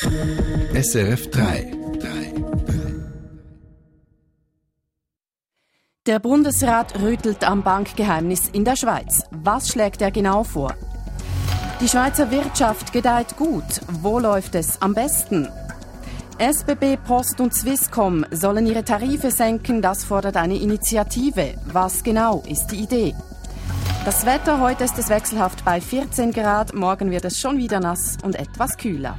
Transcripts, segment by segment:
SRF 3. Der Bundesrat rüttelt am Bankgeheimnis in der Schweiz. Was schlägt er genau vor? Die Schweizer Wirtschaft gedeiht gut. Wo läuft es am besten? SBB, Post und Swisscom sollen ihre Tarife senken. Das fordert eine Initiative. Was genau ist die Idee? Das Wetter, heute ist es wechselhaft bei 14 Grad. Morgen wird es schon wieder nass und etwas kühler.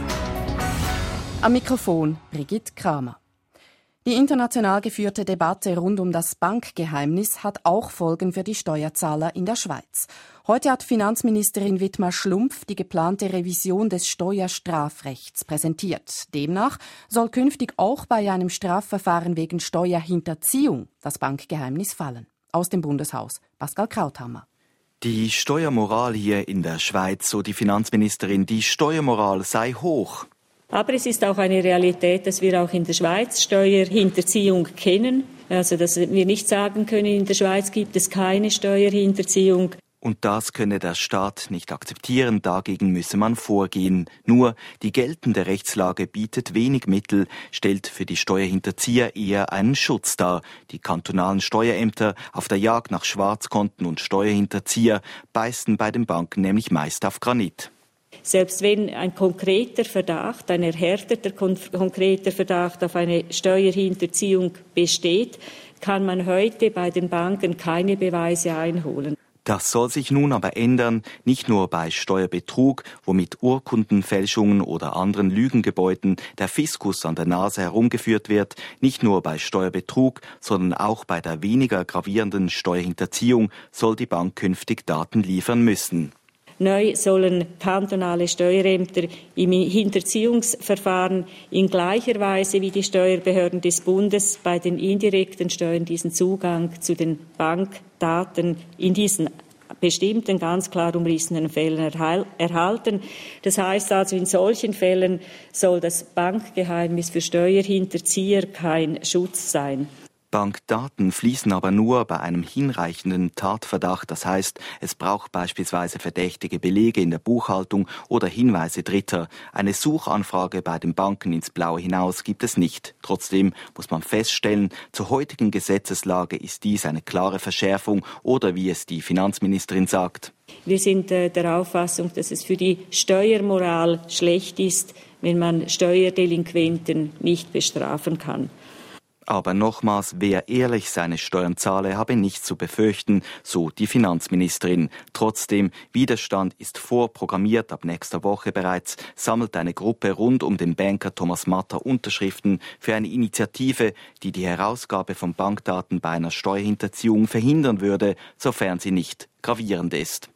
Am Mikrofon Brigitte Kramer. Die international geführte Debatte rund um das Bankgeheimnis hat auch Folgen für die Steuerzahler in der Schweiz. Heute hat Finanzministerin Widmar Schlumpf die geplante Revision des Steuerstrafrechts präsentiert. Demnach soll künftig auch bei einem Strafverfahren wegen Steuerhinterziehung das Bankgeheimnis fallen. Aus dem Bundeshaus, Pascal Krauthammer. Die Steuermoral hier in der Schweiz, so die Finanzministerin, die Steuermoral sei hoch. Aber es ist auch eine Realität, dass wir auch in der Schweiz Steuerhinterziehung kennen. Also, dass wir nicht sagen können, in der Schweiz gibt es keine Steuerhinterziehung. Und das könne der Staat nicht akzeptieren, dagegen müsse man vorgehen. Nur die geltende Rechtslage bietet wenig Mittel, stellt für die Steuerhinterzieher eher einen Schutz dar. Die kantonalen Steuerämter auf der Jagd nach Schwarzkonten und Steuerhinterzieher beißen bei den Banken nämlich meist auf Granit. Selbst wenn ein konkreter Verdacht, ein erhärteter konkreter Verdacht auf eine Steuerhinterziehung besteht, kann man heute bei den Banken keine Beweise einholen. Das soll sich nun aber ändern, nicht nur bei Steuerbetrug, wo mit Urkundenfälschungen oder anderen Lügengebäuden der Fiskus an der Nase herumgeführt wird, nicht nur bei Steuerbetrug, sondern auch bei der weniger gravierenden Steuerhinterziehung soll die Bank künftig Daten liefern müssen. Neu sollen kantonale Steuerämter im Hinterziehungsverfahren in gleicher Weise wie die Steuerbehörden des Bundes bei den indirekten Steuern diesen Zugang zu den Bankdaten in diesen bestimmten, ganz klar umrissenen Fällen erhalten. Das heißt also, in solchen Fällen soll das Bankgeheimnis für Steuerhinterzieher kein Schutz sein. Bankdaten fließen aber nur bei einem hinreichenden Tatverdacht. Das heißt, es braucht beispielsweise verdächtige Belege in der Buchhaltung oder Hinweise Dritter. Eine Suchanfrage bei den Banken ins Blaue hinaus gibt es nicht. Trotzdem muss man feststellen, zur heutigen Gesetzeslage ist dies eine klare Verschärfung oder wie es die Finanzministerin sagt. Wir sind der Auffassung, dass es für die Steuermoral schlecht ist, wenn man Steuerdelinquenten nicht bestrafen kann. Aber nochmals, wer ehrlich seine Steuern zahle, habe nichts zu befürchten, so die Finanzministerin. Trotzdem, Widerstand ist vorprogrammiert. Ab nächster Woche bereits sammelt eine Gruppe rund um den Banker Thomas Matter Unterschriften für eine Initiative, die die Herausgabe von Bankdaten bei einer Steuerhinterziehung verhindern würde, sofern sie nicht gravierend ist.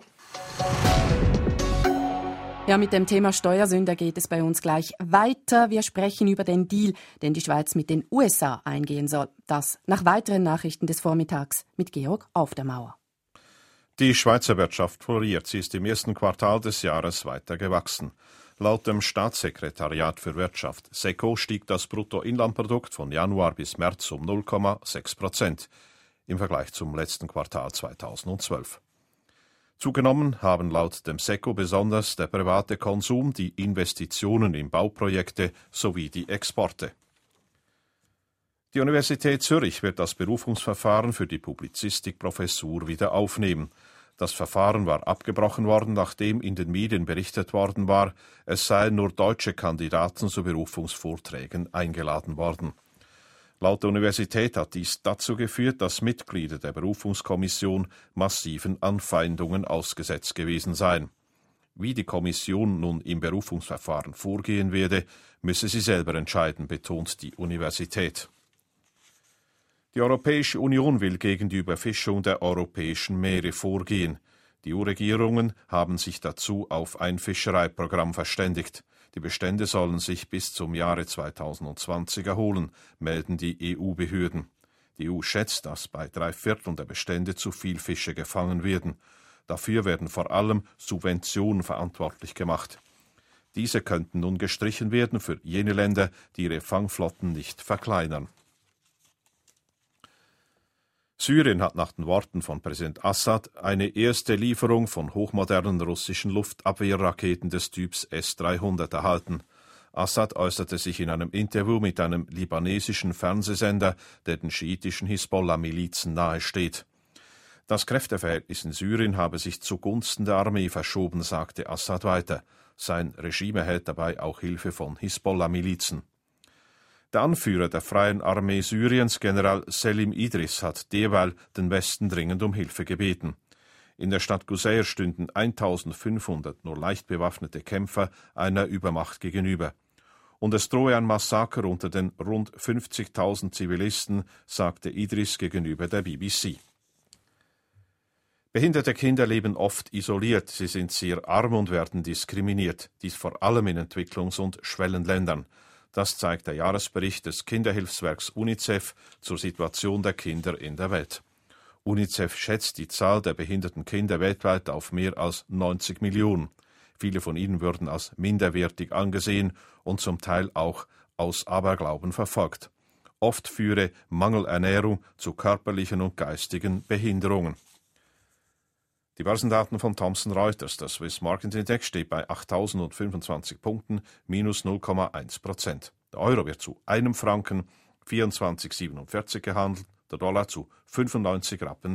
Ja, mit dem Thema Steuersünder geht es bei uns gleich weiter. Wir sprechen über den Deal, den die Schweiz mit den USA eingehen soll. Das nach weiteren Nachrichten des Vormittags mit Georg auf der Mauer. Die Schweizer Wirtschaft floriert. Sie ist im ersten Quartal des Jahres weiter gewachsen. Laut dem Staatssekretariat für Wirtschaft, SECO, stieg das Bruttoinlandprodukt von Januar bis März um 0,6% im Vergleich zum letzten Quartal 2012. Zugenommen haben laut dem SECO besonders der private Konsum, die Investitionen in Bauprojekte sowie die Exporte. Die Universität Zürich wird das Berufungsverfahren für die Publizistikprofessur wieder aufnehmen. Das Verfahren war abgebrochen worden, nachdem in den Medien berichtet worden war, es seien nur deutsche Kandidaten zu Berufungsvorträgen eingeladen worden. Laut der Universität hat dies dazu geführt, dass Mitglieder der Berufungskommission massiven Anfeindungen ausgesetzt gewesen seien. Wie die Kommission nun im Berufungsverfahren vorgehen werde, müsse sie selber entscheiden, betont die Universität. Die Europäische Union will gegen die Überfischung der europäischen Meere vorgehen. Die EU-Regierungen haben sich dazu auf ein Fischereiprogramm verständigt. Die Bestände sollen sich bis zum Jahre 2020 erholen, melden die EU-Behörden. Die EU schätzt, dass bei 3/4 der Bestände zu viel Fische gefangen werden. Dafür werden vor allem Subventionen verantwortlich gemacht. Diese könnten nun gestrichen werden für jene Länder, die ihre Fangflotten nicht verkleinern. Syrien hat nach den Worten von Präsident Assad eine erste Lieferung von hochmodernen russischen Luftabwehrraketen des Typs S-300 erhalten. Assad äußerte sich in einem Interview mit einem libanesischen Fernsehsender, der den schiitischen Hisbollah-Milizen nahesteht. Das Kräfteverhältnis in Syrien habe sich zugunsten der Armee verschoben, sagte Assad weiter. Sein Regime erhält dabei auch Hilfe von Hisbollah-Milizen. Der Anführer der Freien Armee Syriens, General Selim Idris, hat derweil den Westen dringend um Hilfe gebeten. In der Stadt Qusair stünden 1500 nur leicht bewaffnete Kämpfer einer Übermacht gegenüber. Und es drohe ein Massaker unter den rund 50.000 Zivilisten, sagte Idris gegenüber der BBC. Behinderte Kinder leben oft isoliert, sie sind sehr arm und werden diskriminiert, dies vor allem in Entwicklungs- und Schwellenländern. Das zeigt der Jahresbericht des Kinderhilfswerks UNICEF zur Situation der Kinder in der Welt. UNICEF schätzt die Zahl der behinderten Kinder weltweit auf mehr als 90 Millionen. Viele von ihnen würden als minderwertig angesehen und zum Teil auch aus Aberglauben verfolgt. Oft führe Mangelernährung zu körperlichen und geistigen Behinderungen. Die Börsendaten von Thomson Reuters. Der Swiss Market Index steht bei 8.025 Punkten, minus 0,1%. Der Euro wird zu einem Franken 24,47 gehandelt, der Dollar zu 95,74 Rappen.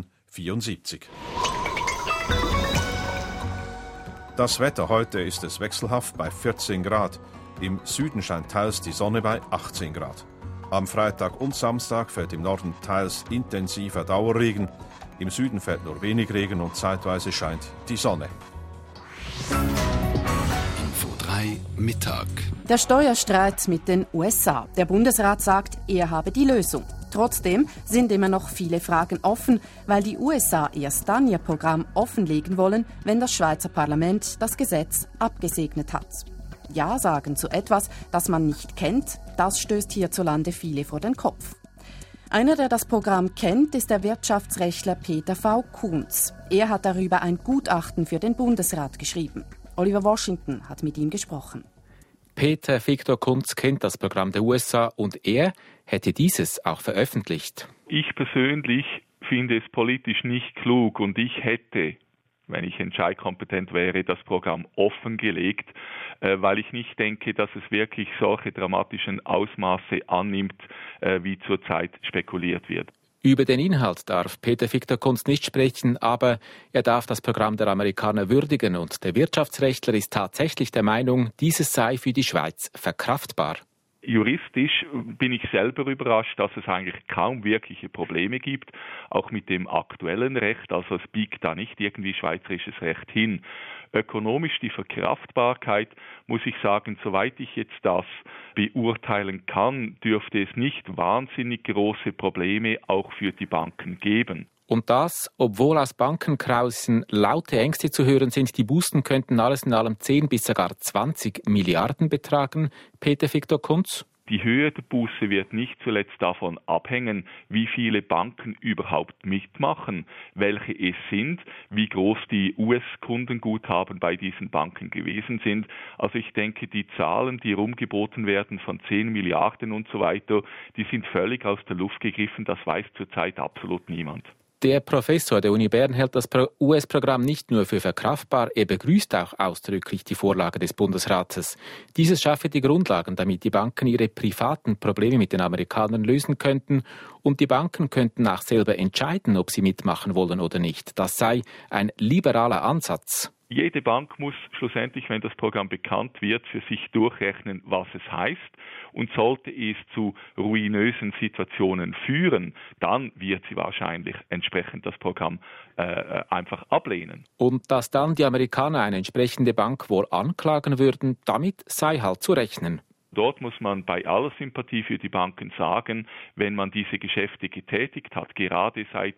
Das Wetter heute ist es wechselhaft bei 14 Grad. Im Süden scheint teils die Sonne bei 18 Grad. Am Freitag und Samstag fällt im Norden teils intensiver Dauerregen. Im Süden fällt nur wenig Regen und zeitweise scheint die Sonne. Info 3 Mittag. Der Steuerstreit mit den USA. Der Bundesrat sagt, er habe die Lösung. Trotzdem sind immer noch viele Fragen offen, weil die USA erst dann ihr Programm offenlegen wollen, wenn das Schweizer Parlament das Gesetz abgesegnet hat. Ja sagen zu etwas, das man nicht kennt, das stößt hierzulande viele vor den Kopf. Einer, der das Programm kennt, ist der Wirtschaftsrechtler Peter V. Kunz. Er hat darüber ein Gutachten für den Bundesrat geschrieben. Oliver Washington hat mit ihm gesprochen. Peter Victor Kunz kennt das Programm der USA und er hätte dieses auch veröffentlicht. Ich persönlich finde es politisch nicht klug und ich hätte, wenn ich entscheidkompetent wäre, das Programm offengelegt, weil ich nicht denke, dass es wirklich solche dramatischen Ausmaße annimmt, wie zurzeit spekuliert wird. Über den Inhalt darf Peter Victor Kunz nicht sprechen, aber er darf das Programm der Amerikaner würdigen und der Wirtschaftsrechtler ist tatsächlich der Meinung, dieses sei für die Schweiz verkraftbar. Juristisch bin ich selber überrascht, dass es eigentlich kaum wirkliche Probleme gibt, auch mit dem aktuellen Recht, also es biegt da nicht irgendwie schweizerisches Recht hin. Ökonomisch die Verkraftbarkeit, muss ich sagen, soweit ich jetzt das beurteilen kann, dürfte es nicht wahnsinnig große Probleme auch für die Banken geben. Und das, obwohl aus Bankenkreisen laute Ängste zu hören sind, die Bußen könnten alles in allem 10 bis sogar 20 Milliarden betragen. Peter Victor Kunz? Die Höhe der Buße wird nicht zuletzt davon abhängen, wie viele Banken überhaupt mitmachen, welche es sind, wie groß die US-Kundenguthaben bei diesen Banken gewesen sind. Also ich denke, die Zahlen, die rumgeboten werden von 10 Milliarden und so weiter, die sind völlig aus der Luft gegriffen. Das weiß zurzeit absolut niemand. Der Professor der Uni Bern hält das US-Programm nicht nur für verkraftbar, er begrüßt auch ausdrücklich die Vorlage des Bundesrates. Dieses schaffe die Grundlagen, damit die Banken ihre privaten Probleme mit den Amerikanern lösen könnten und die Banken könnten auch selber entscheiden, ob sie mitmachen wollen oder nicht. Das sei ein liberaler Ansatz. Jede Bank muss schlussendlich, wenn das Programm bekannt wird, für sich durchrechnen, was es heißt. Und sollte es zu ruinösen Situationen führen, dann wird sie wahrscheinlich entsprechend das Programm einfach ablehnen. Und dass dann die Amerikaner eine entsprechende Bank wohl anklagen würden, damit sei halt zu rechnen. Dort muss man bei aller Sympathie für die Banken sagen, wenn man diese Geschäfte getätigt hat, gerade seit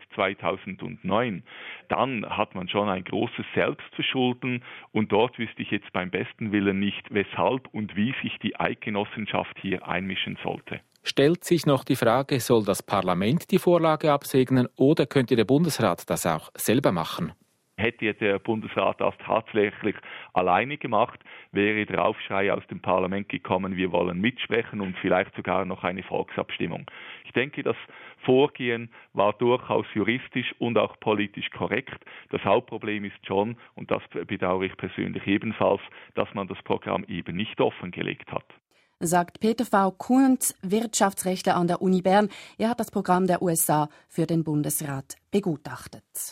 2009, dann hat man schon ein großes Selbstverschulden und dort wüsste ich jetzt beim besten Willen nicht, weshalb und wie sich die Eidgenossenschaft hier einmischen sollte. Stellt sich noch die Frage, soll das Parlament die Vorlage absegnen oder könnte der Bundesrat das auch selber machen? Hätte der Bundesrat das tatsächlich alleine gemacht, wäre der Aufschrei aus dem Parlament gekommen, wir wollen mitsprechen und vielleicht sogar noch eine Volksabstimmung. Ich denke, das Vorgehen war durchaus juristisch und auch politisch korrekt. Das Hauptproblem ist schon, und das bedauere ich persönlich ebenfalls, dass man das Programm eben nicht offengelegt hat. sagt Peter V. Kuhnt, Wirtschaftsrechtler an der Uni Bern. Er hat das Programm der USA für den Bundesrat begutachtet.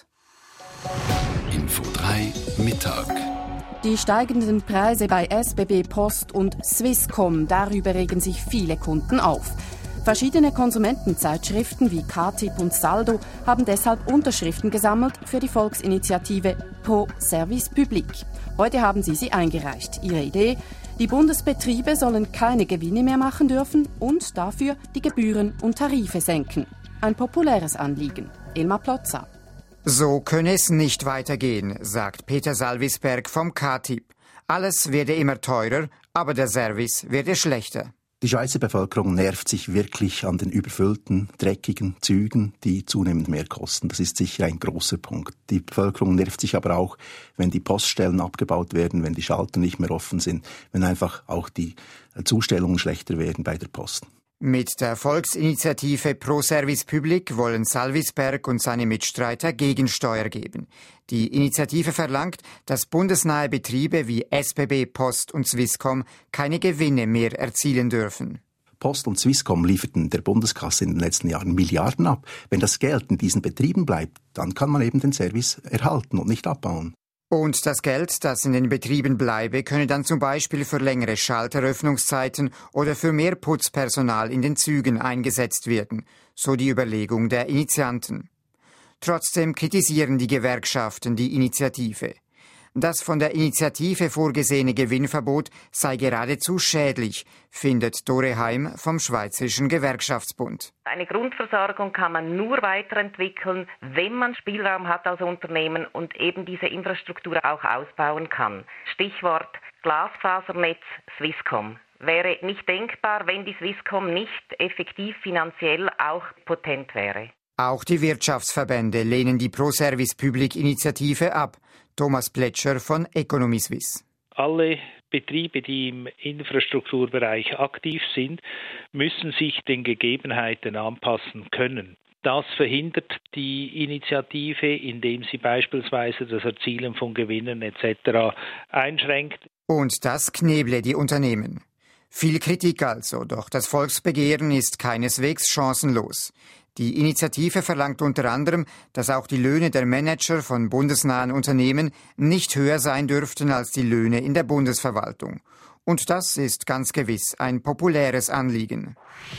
Info 3 Mittag. Die steigenden Preise bei SBB, Post und Swisscom, darüber regen sich viele Kunden auf. Verschiedene Konsumentenzeitschriften wie K-Tipp und Saldo haben deshalb Unterschriften gesammelt für die Volksinitiative Pro Service Public. Heute haben sie eingereicht. Ihre Idee: Die Bundesbetriebe sollen keine Gewinne mehr machen dürfen und dafür die Gebühren und Tarife senken. Ein populäres Anliegen. Elmar Plotza. So könne es nicht weitergehen, sagt Peter Salvisberg vom K-Tipp. Alles werde immer teurer, aber der Service werde schlechter. Die Schweizer Bevölkerung nervt sich wirklich an den überfüllten, dreckigen Zügen, die zunehmend mehr kosten. Das ist sicher ein großer Punkt. Die Bevölkerung nervt sich aber auch, wenn die Poststellen abgebaut werden, wenn die Schalter nicht mehr offen sind, wenn einfach auch die Zustellungen schlechter werden bei der Post. Mit der Volksinitiative Pro Service Public wollen Salvisberg und seine Mitstreiter Gegensteuer geben. Die Initiative verlangt, dass bundesnahe Betriebe wie SBB, Post und Swisscom keine Gewinne mehr erzielen dürfen. Post und Swisscom lieferten der Bundeskasse in den letzten Jahren Milliarden ab. Wenn das Geld in diesen Betrieben bleibt, dann kann man eben den Service erhalten und nicht abbauen. Und das Geld, das in den Betrieben bleibe, könne dann zum Beispiel für längere Schalteröffnungszeiten oder für mehr Putzpersonal in den Zügen eingesetzt werden, so die Überlegung der Initianten. Trotzdem kritisieren die Gewerkschaften die Initiative. Das von der Initiative vorgesehene Gewinnverbot sei geradezu schädlich, findet Dore Heim vom Schweizerischen Gewerkschaftsbund. Eine Grundversorgung kann man nur weiterentwickeln, wenn man Spielraum hat als Unternehmen und eben diese Infrastruktur auch ausbauen kann. Stichwort Glasfasernetz Swisscom. Wäre nicht denkbar, wenn die Swisscom nicht effektiv finanziell auch potent wäre. Auch die Wirtschaftsverbände lehnen die Pro Service Public Initiative ab. Thomas Pletscher von Economy Suisse. Alle Betriebe, die im Infrastrukturbereich aktiv sind, müssen sich den Gegebenheiten anpassen können. Das verhindert die Initiative, indem sie beispielsweise das Erzielen von Gewinnen etc. einschränkt. Und das kneble die Unternehmen. Viel Kritik also, doch das Volksbegehren ist keineswegs chancenlos. Die Initiative verlangt unter anderem, dass auch die Löhne der Manager von bundesnahen Unternehmen nicht höher sein dürften als die Löhne in der Bundesverwaltung. Und das ist ganz gewiss ein populäres Anliegen.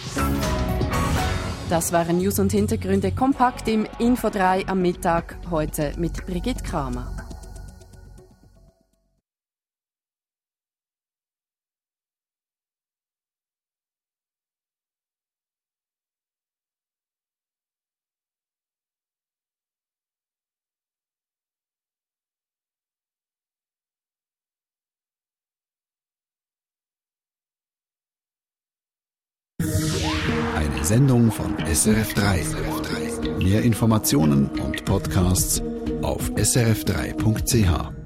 Das waren News und Hintergründe kompakt im Info 3 am Mittag, heute mit Brigitte Kramer. Eine Sendung von SRF 3. Mehr Informationen und Podcasts auf srf3.ch.